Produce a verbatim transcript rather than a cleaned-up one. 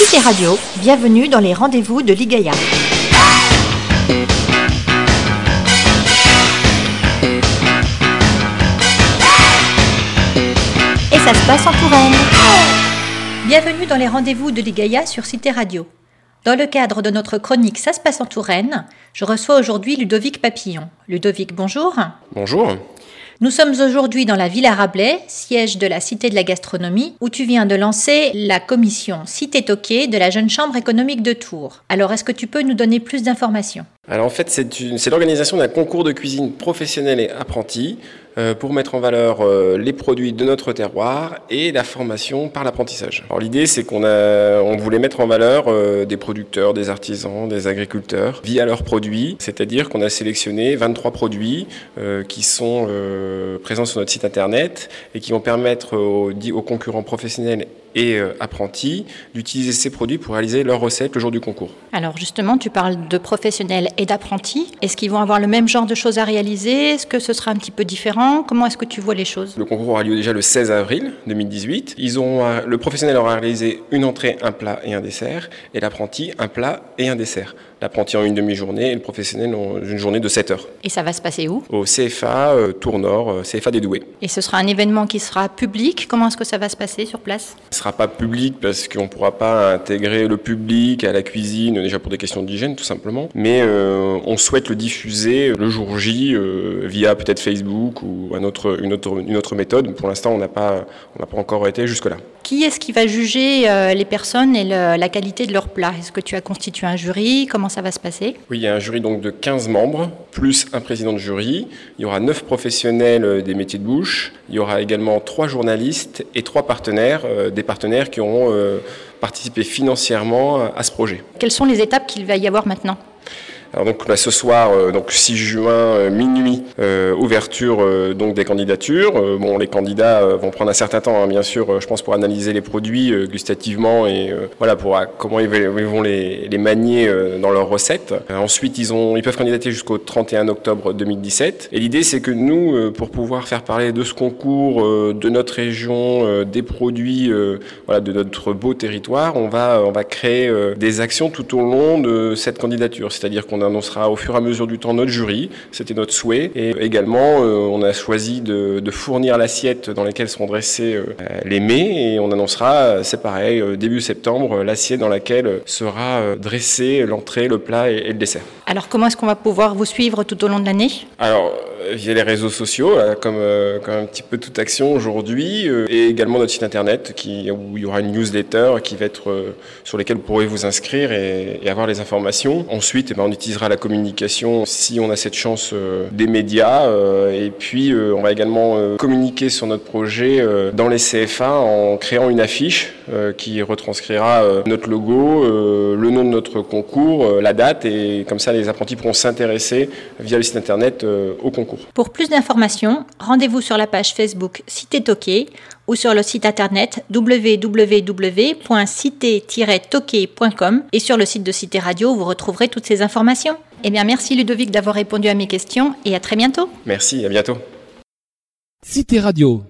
Cité Radio, bienvenue dans les rendez-vous de l'I G A I A. Et ça se passe en Touraine. Bienvenue dans les rendez-vous de l'I G A I A sur Cité Radio. Dans le cadre de notre chronique Ça se passe en Touraine, je reçois aujourd'hui Ludovic Papillon. Ludovic, bonjour. Bonjour. Nous sommes aujourd'hui dans la Villa Rabelais, siège de la Cité de la Gastronomie, où tu viens de lancer la commission Cité Toqué de la Jeune Chambre économique de Tours. Alors, est-ce que tu peux nous donner plus d'informations ? Alors en fait, c'est, une, c'est l'organisation d'un concours de cuisine professionnel et apprenti euh, pour mettre en valeur euh, les produits de notre terroir et la formation par l'apprentissage. Alors l'idée, c'est qu'on a, on voulait mettre en valeur euh, des producteurs, des artisans, des agriculteurs via leurs produits. C'est-à-dire qu'on a sélectionné vingt-trois produits euh, qui sont euh, présents sur notre site internet et qui vont permettre aux, aux concurrents professionnels et euh, apprentis d'utiliser ces produits pour réaliser leurs recettes le jour du concours. Alors justement, tu parles de professionnels et d'apprentis. Est-ce qu'ils vont avoir le même genre de choses à réaliser ? Est-ce que ce sera un petit peu différent ? Comment est-ce que tu vois les choses ? Le concours aura lieu déjà le seize avril deux mille dix-huit. Ils ont, le professionnel aura réalisé une entrée, un plat et un dessert, et l'apprenti un plat et un dessert. L'apprenti en une demi-journée et le professionnel en une journée de sept heures. Et ça va se passer où ? Au C F A euh, Tours Nord, euh, C F A des Doués. Et ce sera un événement qui sera public. Comment est-ce que ça va se passer sur place ? Ce ne sera pas public parce qu'on ne pourra pas intégrer le public à la cuisine, déjà pour des questions d'hygiène tout simplement. Mais euh, on souhaite le diffuser le jour J euh, via peut-être Facebook ou un autre, une, autre, une autre méthode. Pour l'instant, on n'a pas, on n'a pas encore été jusque-là. Qui est-ce qui va juger euh, les personnes et le, la qualité de leur plat ? Est-ce que tu as constitué un jury ? Comment ça va se passer ? Oui, il y a un jury donc de quinze membres, plus un président de jury. Il y aura neuf professionnels des métiers de bouche. Il y aura également trois journalistes et trois partenaires, euh, des partenaires qui auront euh, participé financièrement à ce projet. Quelles sont les étapes qu'il va y avoir maintenant ? Alors donc là, ce soir, euh, donc six juin euh, minuit, euh, ouverture euh, donc des candidatures. Euh, bon, les candidats euh, vont prendre un certain temps, hein, bien sûr, euh, je pense pour analyser les produits euh, gustativement et euh, voilà pour euh, comment ils, ils vont les, les manier euh, dans leurs recettes. Euh, ensuite, ils ont, ils peuvent candidater jusqu'au trente et un octobre deux mille dix-sept. Et l'idée, c'est que nous, euh, pour pouvoir faire parler de ce concours, euh, de notre région, euh, des produits, euh, voilà, de notre beau territoire, on va, on va créer euh, des actions tout au long de cette candidature. C'est-à-dire qu'on On annoncera au fur et à mesure du temps notre jury, c'était notre souhait. Et également, euh, on a choisi de, de fournir l'assiette dans laquelle seront dressés euh, les mets. Et on annoncera, c'est pareil, euh, début septembre, l'assiette dans laquelle sera euh, dressée l'entrée, le plat et, et le dessert. Alors, comment est-ce qu'on va pouvoir vous suivre tout au long de l'année ? Alors, via les réseaux sociaux, comme, euh, comme un petit peu toute action aujourd'hui, euh, et également notre site internet qui, où il y aura une newsletter qui va être, euh, sur laquelle vous pourrez vous inscrire et, et avoir les informations. Ensuite, eh ben, on utilisera la communication si on a cette chance euh, des médias, euh, et puis euh, on va également euh, communiquer sur notre projet euh, dans les C F A en créant une affiche euh, qui retranscrira euh, notre logo, euh, le nom de notre concours, euh, la date, et comme ça les apprentis pourront s'intéresser via le site internet euh, au concours. Pour plus d'informations, rendez-vous sur la page Facebook Cité Toqué ou sur le site internet w w w point cité tiret toqué point com et sur le site de Cité Radio, vous retrouverez toutes ces informations. Eh bien, merci Ludovic d'avoir répondu à mes questions et à très bientôt. Merci, à bientôt. Cité Radio.